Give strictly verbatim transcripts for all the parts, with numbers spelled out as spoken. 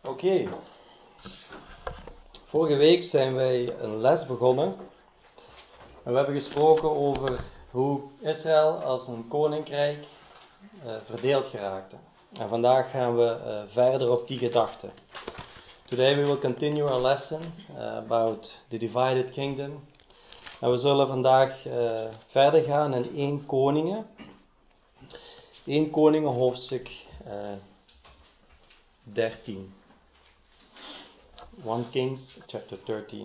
Oké, okay. Vorige week zijn wij een les begonnen en we hebben gesproken over hoe Israël als een koninkrijk uh, verdeeld geraakte. En vandaag gaan we uh, verder op die gedachte. Today we will continue our lesson uh, about the divided kingdom. En we zullen vandaag uh, verder gaan in één Koningen. één Koningen hoofdstuk uh, dertien. First Kings chapter thirteen.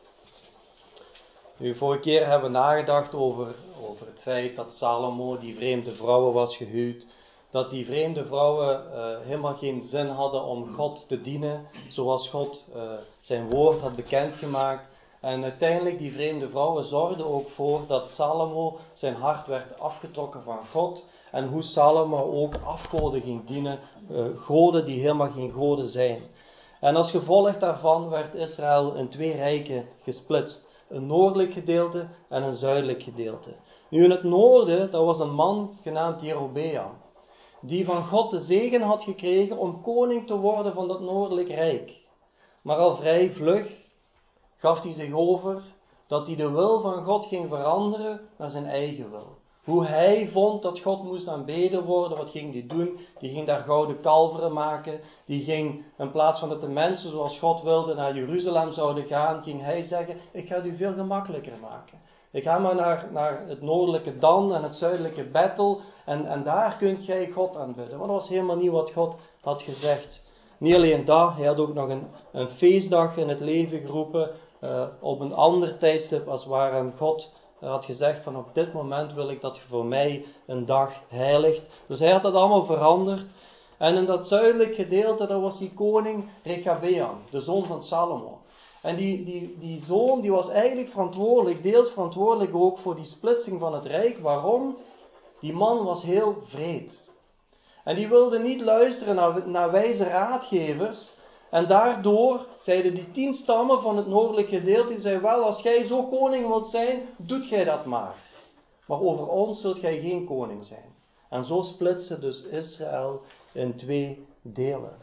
Nu, vorige keer hebben we nagedacht over, over het feit dat Salomo die vreemde vrouwen was gehuwd. Dat die vreemde vrouwen uh, helemaal geen zin hadden om God te dienen, zoals God uh, zijn woord had bekendgemaakt. En uiteindelijk die vreemde vrouwen zorgden ook voor dat Salomo zijn hart werd afgetrokken van God. En hoe Salomo ook afgoden ging dienen, uh, goden die helemaal geen goden zijn. En als gevolg daarvan werd Israël in twee rijken gesplitst. Een noordelijk gedeelte en een zuidelijk gedeelte. Nu in het noorden, dat was een man genaamd Jerobeam. Die van God de zegen had gekregen om koning te worden van dat noordelijk rijk. Maar al vrij vlug gaf hij zich over dat hij de wil van God ging veranderen naar zijn eigen wil. Hoe hij vond dat God moest aanbeden worden, wat ging hij doen? Die ging daar gouden kalveren maken. Die ging, in plaats van dat de mensen zoals God wilde naar Jeruzalem zouden gaan, ging hij zeggen, ik ga het u veel gemakkelijker maken. Ik ga maar naar, naar het noordelijke Dan en het zuidelijke Bethel en, en daar kunt jij God aanbidden. Maar dat was helemaal niet wat God had gezegd. Niet alleen dat, hij had ook nog een, een feestdag in het leven geroepen uh, op een ander tijdstip als waaraan God had gezegd van op dit moment wil ik dat je voor mij een dag heiligt. Dus hij had dat allemaal veranderd. En in dat zuidelijk gedeelte, daar was die koning Rechabeam, de zoon van Salomo. En die, die, die zoon die was eigenlijk verantwoordelijk, deels verantwoordelijk ook voor die splitsing van het rijk. Waarom? Die man was heel wreed. En die wilde niet luisteren naar, naar wijze raadgevers. En daardoor zeiden die tien stammen van het noordelijke gedeelte, die zeiden wel, als jij zo koning wilt zijn, doet jij dat maar. Maar over ons zult jij geen koning zijn. En zo splitste dus Israël in twee delen.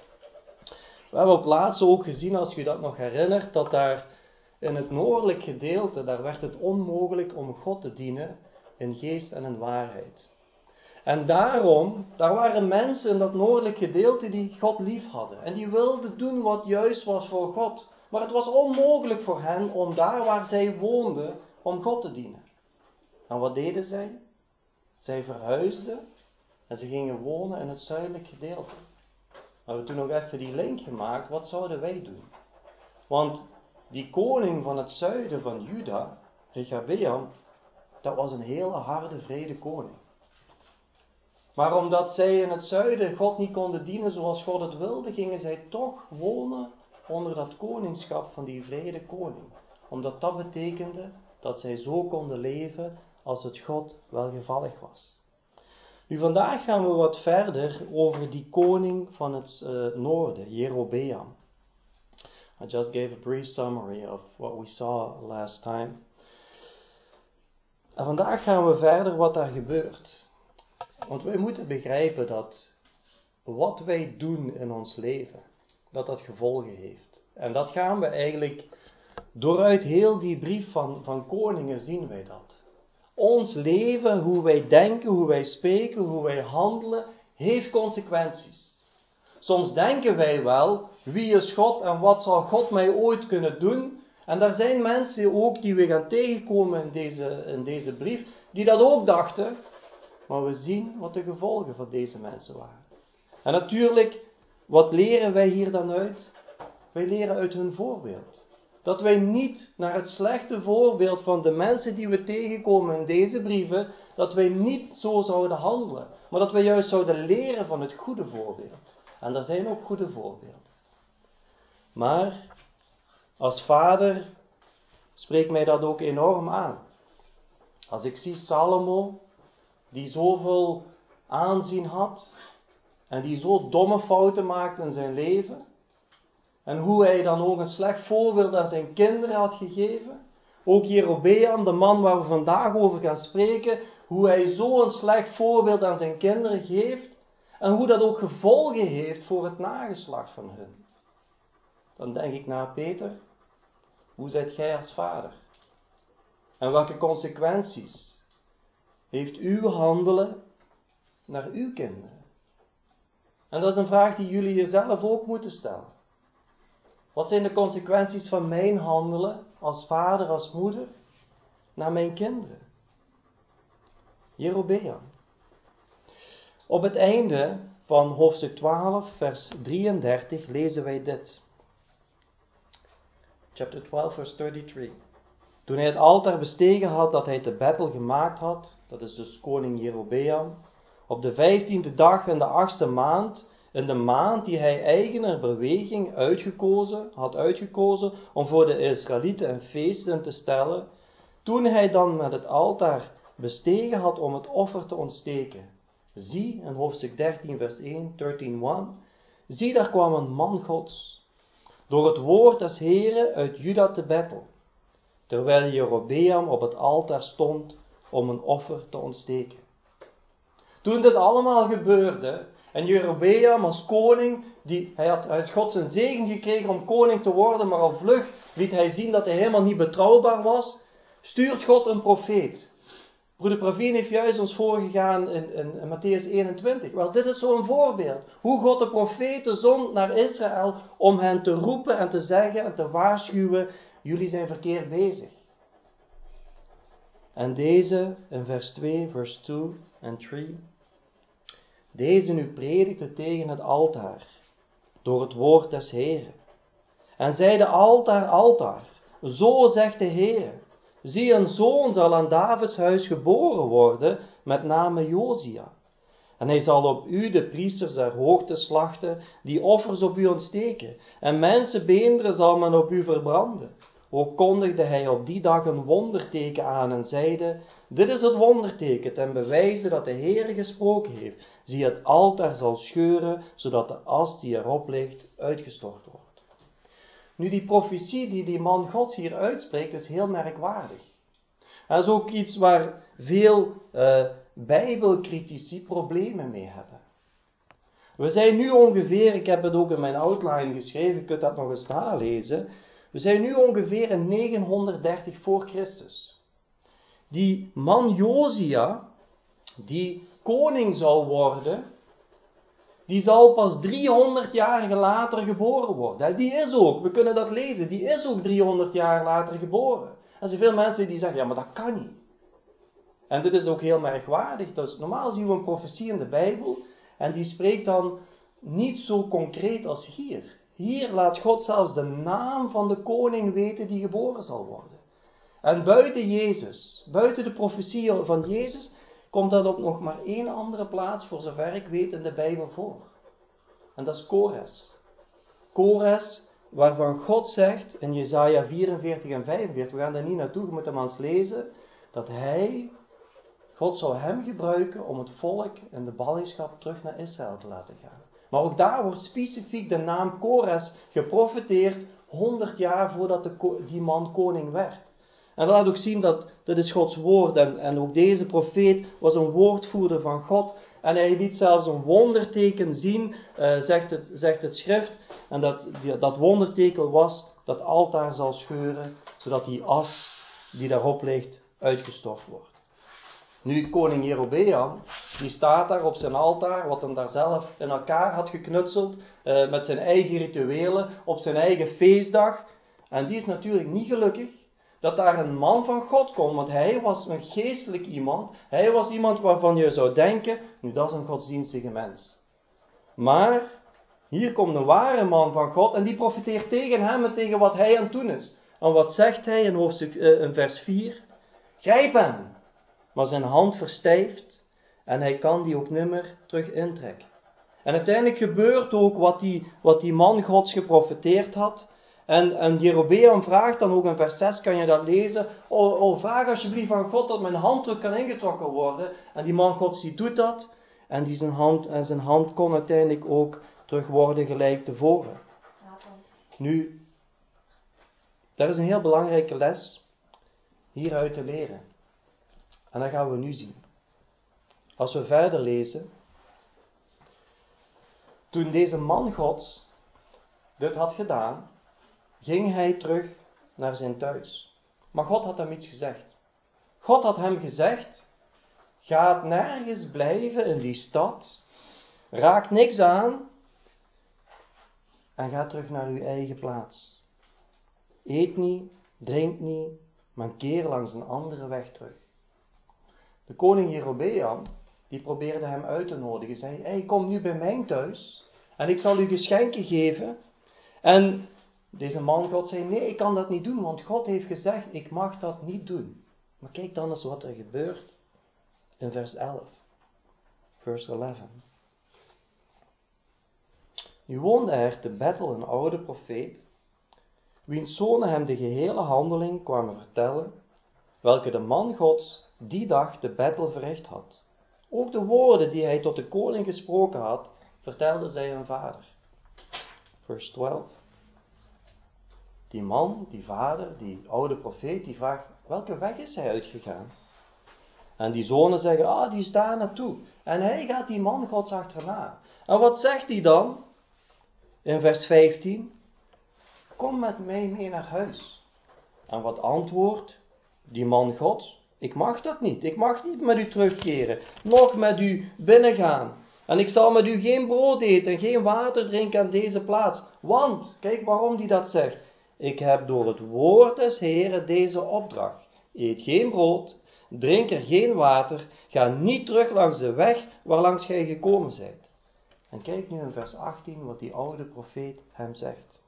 We hebben op laatst ook gezien, als je dat nog herinnert, dat daar in het noordelijk gedeelte, daar werd het onmogelijk om God te dienen in geest en in waarheid. En daarom, daar waren mensen in dat noordelijk gedeelte die God lief hadden. En die wilden doen wat juist was voor God. Maar het was onmogelijk voor hen om daar waar zij woonden, om God te dienen. En wat deden zij? Zij verhuisden en ze gingen wonen in het zuidelijk gedeelte. We hebben toen nog even die link gemaakt, wat zouden wij doen? Want die koning van het zuiden van Juda, Rechabeam, dat was een hele harde, vrede koning. Maar omdat zij in het zuiden God niet konden dienen zoals God het wilde, gingen zij toch wonen onder dat koningschap van die vrede koning. Omdat dat betekende dat zij zo konden leven als het God welgevallig was. Nu vandaag gaan we wat verder over die koning van het uh, noorden, Jerobeam. I just gave a brief summary of what we saw last time. En vandaag gaan we verder wat daar gebeurt. Want wij moeten begrijpen dat wat wij doen in ons leven, dat dat gevolgen heeft. En dat gaan we eigenlijk, dooruit heel die brief van, van koningen zien wij dat. Ons leven, hoe wij denken, hoe wij spreken, hoe wij handelen, heeft consequenties. Soms denken wij wel, wie is God en wat zal God mij ooit kunnen doen? En daar zijn mensen ook die we gaan tegenkomen in deze, in deze brief, die dat ook dachten. Maar we zien wat de gevolgen van deze mensen waren. En natuurlijk, wat leren wij hier dan uit? Wij leren uit hun voorbeeld. Dat wij niet naar het slechte voorbeeld van de mensen die we tegenkomen in deze brieven, dat wij niet zo zouden handelen. Maar dat wij juist zouden leren van het goede voorbeeld. En er zijn ook goede voorbeelden. Maar, als vader spreekt mij dat ook enorm aan. Als ik zie Salomo, die zoveel aanzien had en die zo domme fouten maakt in zijn leven en hoe hij dan ook een slecht voorbeeld aan zijn kinderen had gegeven. Ook Jerobeam, de man waar we vandaag over gaan spreken, hoe hij zo een slecht voorbeeld aan zijn kinderen geeft en hoe dat ook gevolgen heeft voor het nageslacht van hun. dan denk ik na, Peter, hoe zijt gij als vader? En welke consequenties heeft uw handelen naar uw kinderen? En dat is een vraag die jullie jezelf ook moeten stellen. Wat zijn de consequenties van mijn handelen als vader, als moeder, naar mijn kinderen? Jerobeam. Op het einde van hoofdstuk twaalf, vers drieëndertig, lezen wij dit. Chapter twaalf, vers drieëndertig. Toen hij het altaar bestegen had dat hij te Bethel gemaakt had, dat is dus koning Jerobeam, op de vijftiende dag in de achtste maand, in de maand die hij eigener beweging uitgekozen, had uitgekozen om voor de Israëlieten een feest in te stellen, toen hij dan met het altaar bestegen had om het offer te ontsteken. Zie, in hoofdstuk dertien, vers één, dertien, één, zie, daar kwam een man Gods, door het woord des Heren uit Juda te Bethel, terwijl Jerobeam op het altaar stond om een offer te ontsteken. Toen dit allemaal gebeurde, en Jerobeam als koning, die, hij had uit God zijn zegen gekregen om koning te worden, maar al vlug liet hij zien dat hij helemaal niet betrouwbaar was, stuurt God een profeet. Broeder Praveen heeft juist ons voorgegaan in, in, in Mattheüs eenentwintig. Wel, dit is zo'n voorbeeld. Hoe God de profeten zond naar Israël om hen te roepen en te zeggen en te waarschuwen, jullie zijn verkeerd bezig. En deze, in vers twee, vers twee en drie. Deze nu predikte tegen het altaar, door het woord des Heren. En zeide altaar, altaar, zo zegt de Heer. Zie, een zoon zal aan Davids huis geboren worden, met name Josia. En hij zal op u de priesters der hoogte slachten, die offers op u ontsteken. En mensenbeenderen zal men op u verbranden. Ook kondigde hij op die dag een wonderteken aan en zeide, dit is het wonderteken, ten bewijze dat de Heer gesproken heeft. Zie, het altaar zal scheuren, zodat de as die erop ligt uitgestort wordt. Nu, die profetie die die man Gods hier uitspreekt, is heel merkwaardig. Dat is ook iets waar veel uh, bijbelcritici problemen mee hebben. We zijn nu ongeveer, ik heb het ook in mijn outline geschreven, je kunt dat nog eens nalezen. We zijn nu ongeveer in negenhonderddertig voor Christus. Die man Josia, die koning zou worden, die zal pas driehonderd jaar later geboren worden. Die is ook, we kunnen dat lezen, die is ook driehonderd jaar later geboren. En er zijn veel mensen die zeggen, ja, maar dat kan niet. En dit is ook heel merkwaardig. Dus normaal zien we een profetie in de Bijbel en die spreekt dan niet zo concreet als hier. Hier laat God zelfs de naam van de koning weten die geboren zal worden. En buiten Jezus, buiten de profetie van Jezus, komt dat op nog maar één andere plaats, voor zover ik weet, in de Bijbel voor. En dat is Kores. Kores, waarvan God zegt in Jesaja vierenveertig en vijfenveertig, we gaan daar niet naartoe, je moet hem eens lezen, dat hij, God zou hem gebruiken om het volk in de ballingschap terug naar Israël te laten gaan. Maar ook daar wordt specifiek de naam Kores geprofeteerd, honderd jaar voordat de, die man koning werd. En dat laat ook zien dat dit is Gods woord. En, en ook deze profeet was een woordvoerder van God. En hij liet zelfs een wonderteken zien, uh, zegt, het, zegt het schrift. En dat, die, dat wonderteken was dat altaar zal scheuren, zodat die as die daarop ligt uitgestort wordt. Nu, koning Jerobeam, die staat daar op zijn altaar, wat hem daar zelf in elkaar had geknutseld, uh, met zijn eigen rituelen, op zijn eigen feestdag. En die is natuurlijk niet gelukkig dat daar een man van God komt, want hij was een geestelijk iemand. Hij was iemand waarvan je zou denken, nu dat is een godsdienstige mens. Maar, hier komt een ware man van God en die profiteert tegen hem en tegen wat hij aan het doen is. En wat zegt hij in, hoofdstuk, uh, in vers vier? Grijp hem! Maar zijn hand verstijft en hij kan die ook nimmer terug intrekken. En uiteindelijk gebeurt ook wat die, wat die man Gods geprofeteerd had. En, en Jerobeam vraagt dan ook in vers zes, kan je dat lezen? Oh, oh, vraag alsjeblieft van God dat mijn hand terug kan ingetrokken worden. En die man Gods die doet dat. En, die zijn, hand, en zijn hand kon uiteindelijk ook terug worden gelijk tevoren. Nu, daar is een heel belangrijke les hieruit te leren. En dat gaan we nu zien. Als we verder lezen. Toen deze man Gods dit had gedaan, ging hij terug naar zijn thuis. Maar God had hem iets gezegd. God had hem gezegd, ga nergens blijven in die stad, raak niks aan en ga terug naar uw eigen plaats. Eet niet, drink niet, maar keer langs een andere weg terug. De koning Jerobeam, die probeerde hem uit te nodigen, zei, hey, kom nu bij mijn thuis en ik zal u geschenken geven. En deze man God zei, nee, ik kan dat niet doen, want God heeft gezegd, ik mag dat niet doen. Maar kijk dan eens wat er gebeurt in vers elf. Vers elf. Nu woonde er te Bethel een oude profeet, wiens zonen hem de gehele handeling kwamen vertellen, welke de man Gods die dag te Bethel verricht had. Ook de woorden die hij tot de koning gesproken had, vertelde zij hun vader. Vers twaalf. Die man, die vader, die oude profeet, die vraagt, welke weg is hij uitgegaan? En die zonen zeggen, ah, die is daar naartoe. En hij gaat die man Gods achterna. En wat zegt hij dan? In vers vijftien. Kom met mij mee naar huis. En wat antwoordt die man Gods? Ik mag dat niet. Ik mag niet met u terugkeren. Nog met u binnengaan. En ik zal met u geen brood eten en geen water drinken aan deze plaats. Want, kijk waarom hij dat zegt. Ik heb door het woord des Heeren deze opdracht. Eet geen brood, drink er geen water, ga niet terug langs de weg waarlangs gij gekomen zijt. En kijk nu in vers achttien wat die oude profeet hem zegt.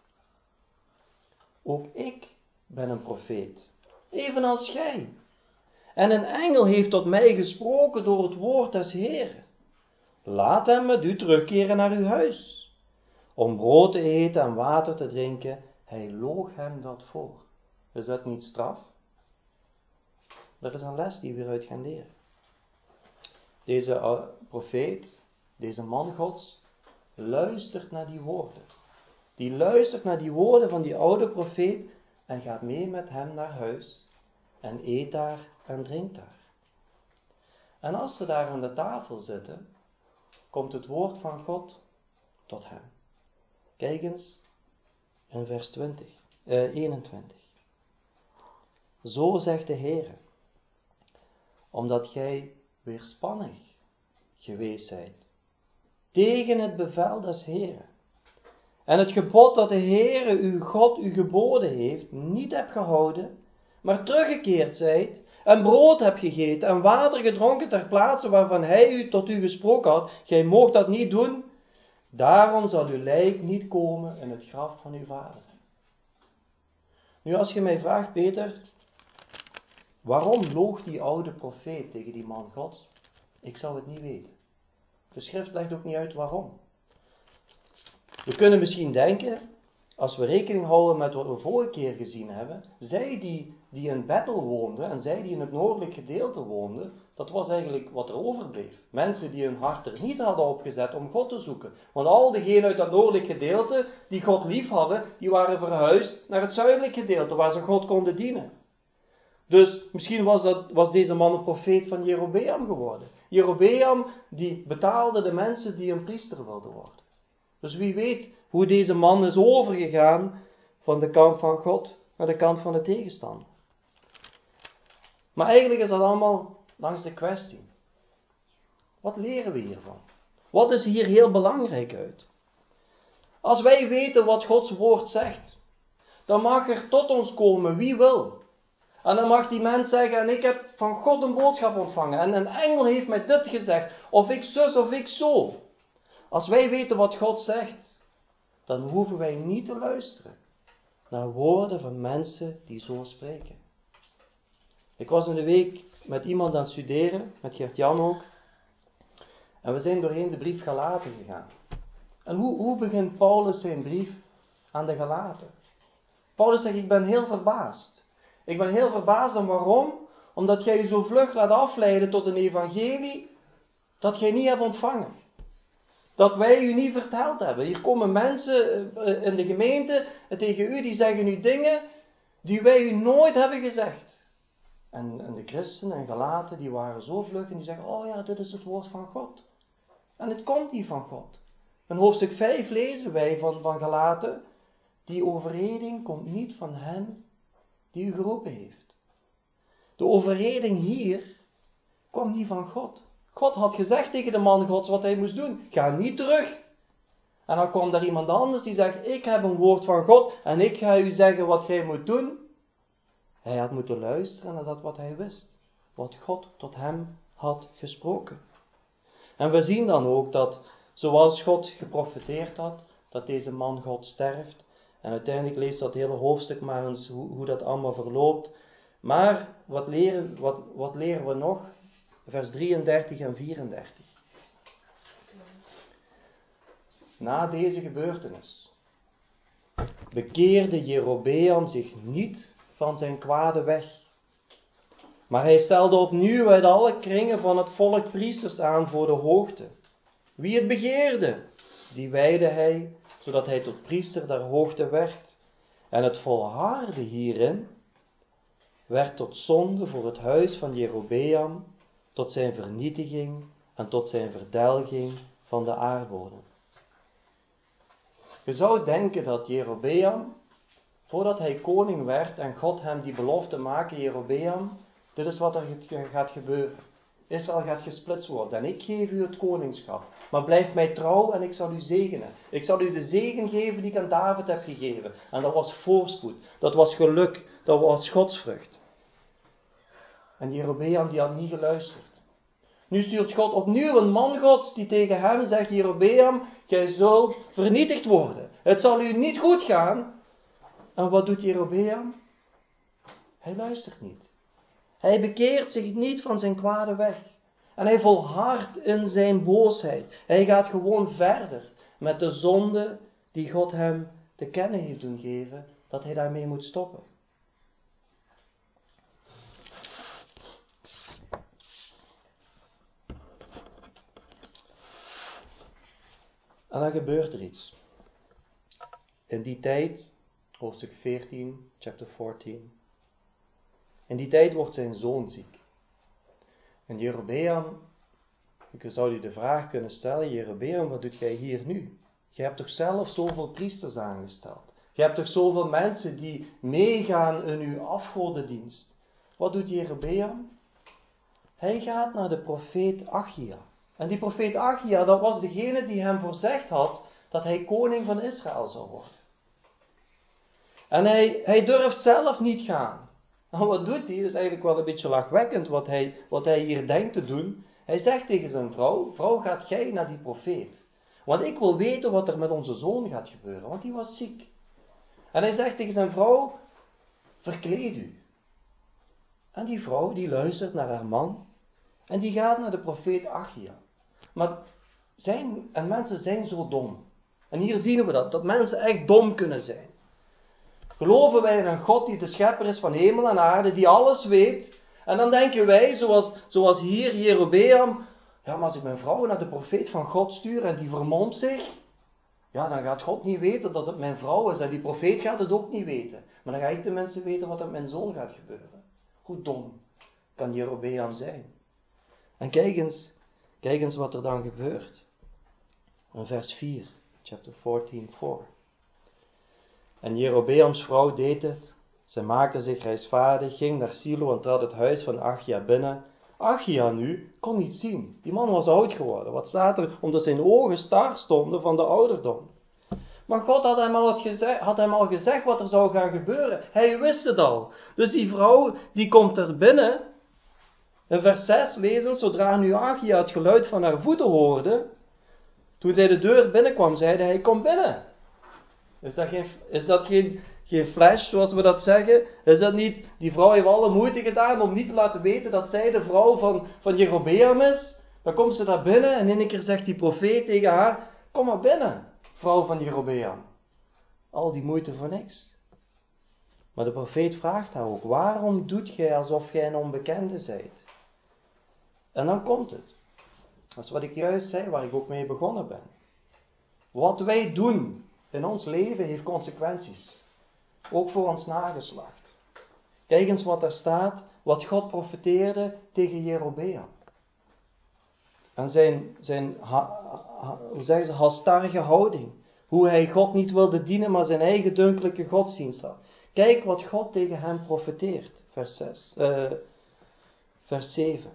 Ook ik ben een profeet, evenals gij. En een engel heeft tot mij gesproken door het woord des Heeren. Laat hem met u terugkeren naar uw huis, om brood te eten en water te drinken. Hij loog hem dat voor. Is dat niet straf? Dat is een les die we eruit gaan leren. Deze uh, profeet, deze man Gods, luistert naar die woorden. Die luistert naar die woorden van die oude profeet en gaat mee met hem naar huis en eet daar en drinkt daar. En als ze daar aan de tafel zitten, komt het woord van God tot hem. Kijk eens in vers twintig, eh, eenentwintig. Zo zegt de Heer, omdat gij weerspannig geweest zijt tegen het bevel des Heeren en het gebod dat de Heere uw God u geboden heeft niet hebt gehouden, maar teruggekeerd zijt en brood hebt gegeten en water gedronken ter plaatse waarvan hij u tot u gesproken had, gij moogt dat niet doen, daarom zal uw lijk niet komen in het graf van uw vader. Nu als je mij vraagt, Peter, waarom loog die oude profeet tegen die man Gods? Ik zou het niet weten. De schrift legt ook niet uit waarom. We kunnen misschien denken, als we rekening houden met wat we vorige keer gezien hebben, zij die, die in Bethel woonden en zij die in het noordelijk gedeelte woonden, dat was eigenlijk wat er overbleef. Mensen die hun hart er niet hadden opgezet om God te zoeken. Want al diegenen uit dat noordelijk gedeelte die God lief hadden, die waren verhuisd naar het zuidelijk gedeelte waar ze God konden dienen. Dus misschien was, dat, was deze man een profeet van Jerobeam geworden. Jerobeam die betaalde de mensen die een priester wilden worden. Dus wie weet hoe deze man is overgegaan van de kant van God naar de kant van de tegenstander. Maar eigenlijk is dat allemaal langs de kwestie. Wat leren we hiervan? Wat is hier heel belangrijk uit? Als wij weten wat Gods woord zegt, dan mag er tot ons komen wie wil. En dan mag die mens zeggen, en ik heb van God een boodschap ontvangen. En een engel heeft mij dit gezegd. Of ik zus of ik zo. Als wij weten wat God zegt, dan hoeven wij niet te luisteren naar woorden van mensen die zo spreken. Ik was in de week met iemand aan het studeren, met Gert-Jan ook. En we zijn doorheen de brief Galaten gegaan. En hoe, hoe begint Paulus zijn brief aan de Galaten? Paulus zegt, ik ben heel verbaasd. Ik ben heel verbaasd en waarom? Omdat jij je zo vlug laat afleiden tot een evangelie dat jij niet hebt ontvangen. Dat wij u niet verteld hebben. Hier komen mensen in de gemeente tegen u, die zeggen u dingen die wij u nooit hebben gezegd. En, en de christenen en Galaten, die waren zo vlug en die zeggen, oh ja, dit is het woord van God. En het komt niet van God. In hoofdstuk vijf lezen wij van, van Galaten, die overreding komt niet van hem die u geroepen heeft. De overreding hier kwam niet van God. God had gezegd tegen de man Gods wat hij moest doen. Ga niet terug. En dan kwam er iemand anders die zegt, ik heb een woord van God en ik ga u zeggen wat gij moet doen. Hij had moeten luisteren naar dat wat hij wist. Wat God tot hem had gesproken. En we zien dan ook dat, zoals God geprofeteerd had, dat deze man God sterft. En uiteindelijk leest dat hele hoofdstuk maar eens hoe, hoe dat allemaal verloopt. Maar wat leren, wat, wat leren we nog? Vers drieëndertig en vierendertig. Na deze gebeurtenis bekeerde Jerobeam zich niet van zijn kwade weg. Maar hij stelde opnieuw uit alle kringen van het volk priesters aan voor de hoogte. Wie het begeerde, die wijdde hij, zodat hij tot priester der hoogte werd. En het volharden hierin werd tot zonde voor het huis van Jerobeam, tot zijn vernietiging en tot zijn verdelging van de aardbodem. Je zou denken dat Jerobeam, voordat hij koning werd en God hem die belofte maakte, Jerobeam, dit is wat er gaat gebeuren. Israël gaat gesplitst worden en ik geef u het koningschap. Maar blijf mij trouw en ik zal u zegenen. Ik zal u de zegen geven die ik aan David heb gegeven. En dat was voorspoed, dat was geluk, dat was godsvrucht. En Jerobeam die had niet geluisterd. Nu stuurt God opnieuw een man Gods die tegen hem zegt, Jerobeam, gij zult vernietigd worden. Het zal u niet goed gaan. En wat doet Jerobeam? Hij luistert niet. Hij bekeert zich niet van zijn kwade weg. En hij volhardt in zijn boosheid. Hij gaat gewoon verder met de zonde die God hem te kennen heeft doen geven, dat hij daarmee moet stoppen. En dan gebeurt er iets. In die tijd, hoofdstuk veertien, chapter veertien. In die tijd wordt zijn zoon ziek. En Jerobeam, ik zou u de vraag kunnen stellen, Jerobeam, wat doet jij hier nu? Je hebt toch zelf zoveel priesters aangesteld? Je hebt toch zoveel mensen die meegaan in uw afgodendienst? Wat doet Jerobeam? Hij gaat naar de profeet Achia. En die profeet Achia, dat was degene die hem voorzegd had dat hij koning van Israël zou worden. En hij, hij durft zelf niet gaan. En wat doet hij? Dat is eigenlijk wel een beetje lachwekkend wat hij, wat hij hier denkt te doen. Hij zegt tegen zijn vrouw, vrouw, gaat jij naar die profeet? Want ik wil weten wat er met onze zoon gaat gebeuren, want die was ziek. En hij zegt tegen zijn vrouw, verkleed u. En die vrouw die luistert naar haar man en die gaat naar de profeet Achia. Maar zijn, en mensen zijn zo dom. En hier zien we dat, dat mensen echt dom kunnen zijn. Geloven wij in een God die de schepper is van hemel en aarde, die alles weet. En dan denken wij, zoals, zoals hier Jerobeam, ja, maar als ik mijn vrouw naar de profeet van God stuur en die vermomt zich, ja, dan gaat God niet weten dat het mijn vrouw is en die profeet gaat het ook niet weten. Maar dan ga ik tenminste weten wat er met mijn zoon gaat gebeuren. Hoe dom kan Jerobeam zijn? En kijk eens, kijk eens wat er dan gebeurt. In vers vier, chapter veertien, vier. En Jerobeams vrouw deed het. Zij maakte zich reisvaardig, ging naar Silo en trad het huis van Achia binnen. Achia nu kon niet zien. Die man was oud geworden. Wat staat er? Omdat zijn ogen star stonden van de ouderdom. Maar God had hem, al gezegd, had hem al gezegd wat er zou gaan gebeuren. Hij wist het al. Dus die vrouw die komt er binnen. In vers zes lezen, zodra nu Achia het geluid van haar voeten hoorde, toen zij de deur binnenkwam, zeide hij, kom binnen. Is dat geen, is dat geen, geen flash, zoals we dat zeggen? Is dat niet, die vrouw heeft alle moeite gedaan om niet te laten weten dat zij de vrouw van, van Jerobeam is? Dan komt ze daar binnen en in een keer zegt die profeet tegen haar, kom maar binnen, vrouw van Jerobeam. Al die moeite voor niks. Maar de profeet vraagt haar ook, waarom doet gij alsof gij een onbekende zijt? En dan komt het. Dat is wat ik juist zei, waar ik ook mee begonnen ben. Wat wij doen in ons leven heeft consequenties. Ook voor ons nageslacht. Kijk eens wat er staat, wat God profeteerde tegen Jerobeam. En zijn, zijn ha, ha, hoe zeggen ze, halstarrige houding. Hoe hij God niet wilde dienen, maar zijn eigen dunkelijke godsdienst had. Kijk wat God tegen hem profeteert. Vers, zes, uh, vers zeven.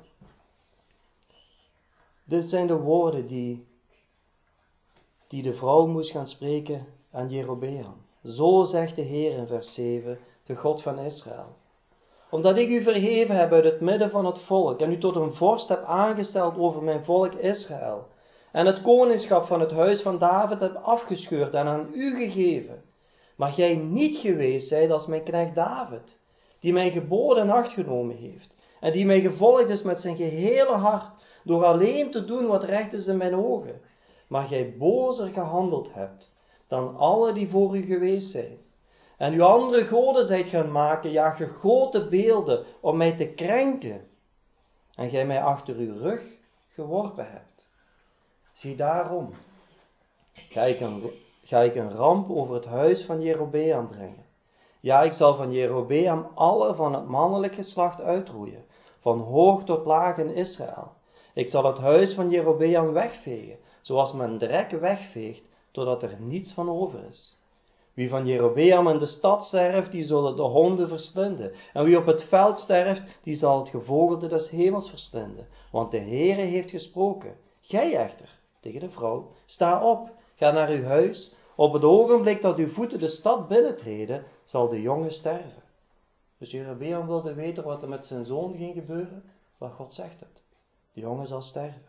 Dit zijn de woorden die, die de vrouw moest gaan spreken aan Jerobeam. Zo zegt de Heer in vers zeven, de God van Israël. Omdat ik u verheven heb uit het midden van het volk en u tot een vorst heb aangesteld over mijn volk Israël. En het koningschap van het huis van David heb afgescheurd en aan u gegeven. Maar jij niet geweest zijt als mijn knecht David, die mijn geboden in acht genomen heeft. En die mij gevolgd is met zijn gehele hart, door alleen te doen wat recht is in mijn ogen. Maar jij bozer gehandeld hebt dan alle die voor u geweest zijn. En uw andere goden zijt gaan maken, ja, gegoten beelden, om mij te krenken. En gij mij achter uw rug geworpen hebt. Zie daarom, ga ik een, ga ik een ramp over het huis van Jerobeam brengen. Ja, ik zal van Jerobeam alle van het mannelijk geslacht uitroeien, van hoog tot laag in Israël. Ik zal het huis van Jerobeam wegvegen, zoals men drek wegveegt, totdat er niets van over is. Wie van Jerobeam in de stad sterft, die zullen de honden verslinden. En wie op het veld sterft, die zal het gevogelte des hemels verslinden. Want de Heere heeft gesproken. Gij echter, tegen de vrouw, sta op, ga naar uw huis. Op het ogenblik dat uw voeten de stad binnentreden, zal de jongen sterven. Dus Jerobeam wilde weten wat er met zijn zoon ging gebeuren. Maar God zegt het. De jongen zal sterven.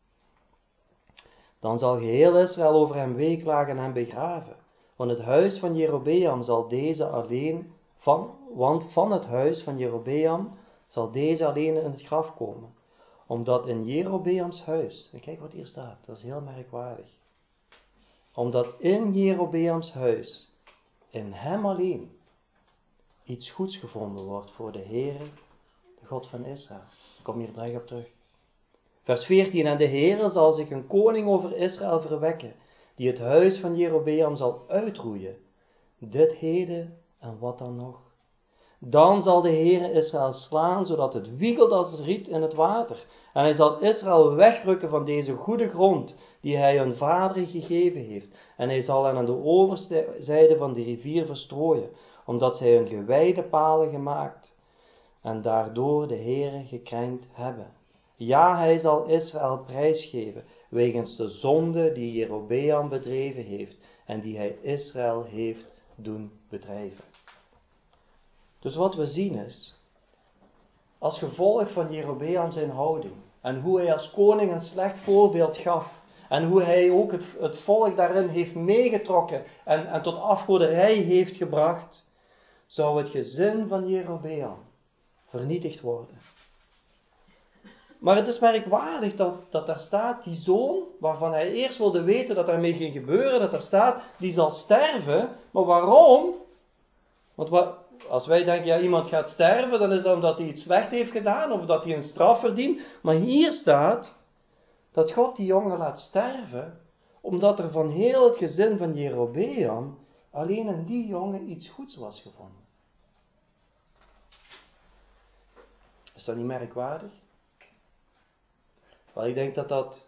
Dan zal geheel Israël over hem weeklagen en hem begraven. Want het huis van Jerobeam zal deze alleen, van, want van het huis van Jerobeam zal deze alleen in het graf komen. Omdat in Jerobeams huis, en kijk wat hier staat, dat is heel merkwaardig. Omdat in Jerobeams huis, in hem alleen, iets goeds gevonden wordt voor de Heere, de God van Israël. Ik kom hier terug op terug. Vers veertien, en de Heere zal zich een koning over Israël verwekken, die het huis van Jerobeam zal uitroeien. Dit heden en wat dan nog. Dan zal de Heere Israël slaan, zodat het wiegelt als riet in het water. En hij zal Israël wegrukken van deze goede grond, die hij hun vaderen gegeven heeft. En hij zal hen aan de overzijde van de rivier verstrooien, omdat zij hun gewijde palen gemaakt en daardoor de Heere gekrenkt hebben. Ja, hij zal Israël prijsgeven, wegens de zonde die Jerobeam bedreven heeft, en die hij Israël heeft doen bedrijven. Dus wat we zien is, als gevolg van Jerobeam zijn houding, en hoe hij als koning een slecht voorbeeld gaf, en hoe hij ook het, het volk daarin heeft meegetrokken, en, en tot afgoderij heeft gebracht, zou het gezin van Jerobeam vernietigd worden. Maar het is merkwaardig dat, dat daar staat, die zoon, waarvan hij eerst wilde weten dat daarmee ging gebeuren, dat er staat, die zal sterven. Maar waarom? Want wat, als wij denken, ja, iemand gaat sterven, dan is dat omdat hij iets slecht heeft gedaan, of dat hij een straf verdient. Maar hier staat, dat God die jongen laat sterven, omdat er van heel het gezin van Jerobeam, alleen in die jongen iets goeds was gevonden. Is dat niet merkwaardig? Wel, ik denk dat dat...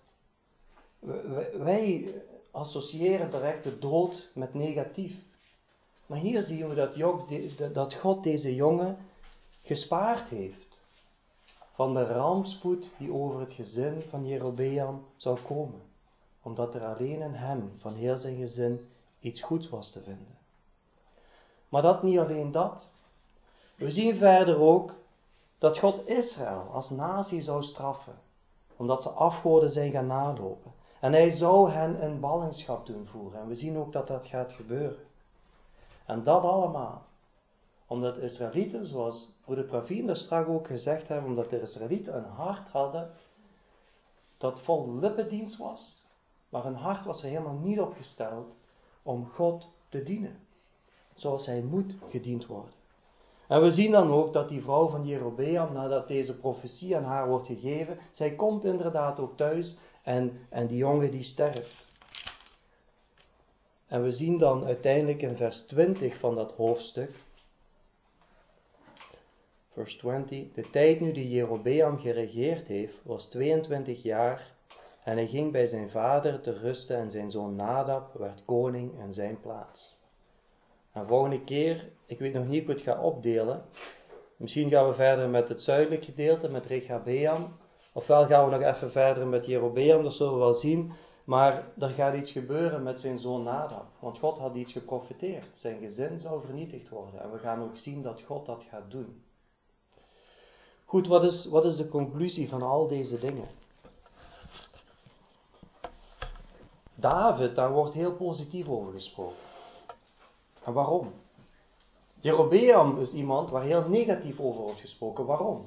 Wij associëren direct de dood met negatief. Maar hier zien we dat, dat God deze jongen gespaard heeft van de rampspoed die over het gezin van Jerobeam zou komen. Omdat er alleen in hem, van heel zijn gezin, iets goeds was te vinden. Maar dat niet alleen dat. We zien verder ook dat God Israël als natie zou straffen, omdat ze afgoden zijn gaan nalopen. En hij zou hen in ballingschap doen voeren. En we zien ook dat dat gaat gebeuren. En dat allemaal omdat de Israëlieten, zoals broeder Pravin daar straks ook gezegd hebben, omdat de Israëlieten een hart hadden dat vol lippendienst was, maar hun hart was er helemaal niet opgesteld om God te dienen, zoals hij moet gediend worden. En we zien dan ook dat die vrouw van Jerobeam, nadat deze profetie aan haar wordt gegeven, zij komt inderdaad ook thuis en, en die jongen die sterft. En we zien dan uiteindelijk in vers twintig van dat hoofdstuk, vers twintig, de tijd nu die Jerobeam geregeerd heeft, was tweeëntwintig jaar En hij ging bij zijn vader te rusten en zijn zoon Nadab werd koning in zijn plaats. En volgende keer, ik weet nog niet hoe ik het ga opdelen. Misschien gaan we verder met het zuidelijk gedeelte, met Rechabeam. Ofwel gaan we nog even verder met Jerobeam, dat zullen we wel zien. Maar er gaat iets gebeuren met zijn zoon Nadab. Want God had iets geprofeteerd. Zijn gezin zou vernietigd worden. En we gaan ook zien dat God dat gaat doen. Goed, wat is, wat is de conclusie van al deze dingen? David, daar wordt heel positief over gesproken. En waarom? Jerobeam is iemand waar heel negatief over wordt gesproken. Waarom?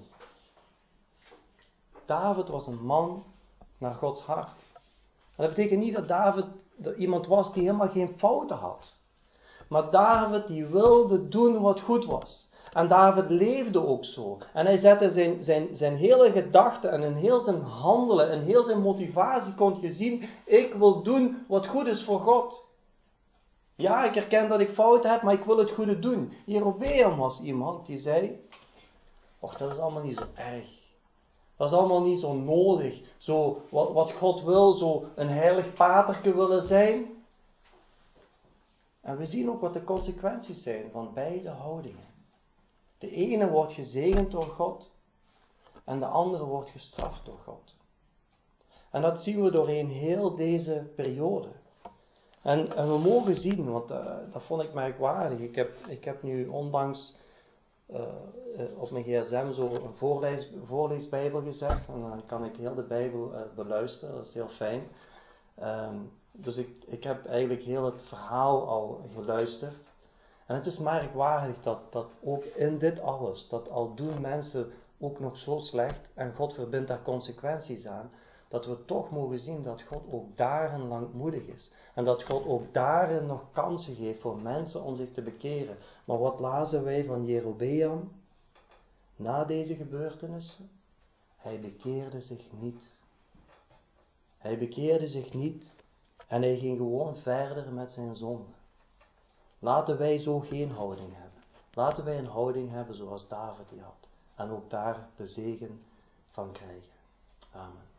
David was een man naar Gods hart. En dat betekent niet dat David iemand was die helemaal geen fouten had. Maar David die wilde doen wat goed was. En David leefde ook zo. En hij zette zijn, zijn, zijn hele gedachten en in heel zijn handelen en heel zijn motivatie kon je zien, ik wil doen wat goed is voor God. Ja, ik herken dat ik fouten heb, maar ik wil het goede doen. Jerobeam was iemand die zei, och, dat is allemaal niet zo erg. Dat is allemaal niet zo nodig. Zo, wat, wat God wil, zo een heilig paterke willen zijn. En we zien ook wat de consequenties zijn van beide houdingen. De ene wordt gezegend door God en de andere wordt gestraft door God. En dat zien we doorheen heel deze periode. En, en we mogen zien, want uh, dat vond ik merkwaardig. Ik heb, ik heb nu onlangs uh, uh, op mijn gsm zo een voorlees, voorleesbijbel gezet. En dan kan ik heel de bijbel uh, beluisteren, dat is heel fijn. Um, dus ik, ik heb eigenlijk heel het verhaal al geluisterd. En het is merkwaardig dat, dat ook in dit alles, dat al doen mensen ook nog zo slecht en God verbindt daar consequenties aan, dat we toch mogen zien dat God ook daarin langmoedig is. En dat God ook daarin nog kansen geeft voor mensen om zich te bekeren. Maar wat lazen wij van Jerobeam na deze gebeurtenissen? Hij bekeerde zich niet. Hij bekeerde zich niet en hij ging gewoon verder met zijn zonde. Laten wij zo geen houding hebben. Laten wij een houding hebben zoals David die had. En ook daar de zegen van krijgen. Amen.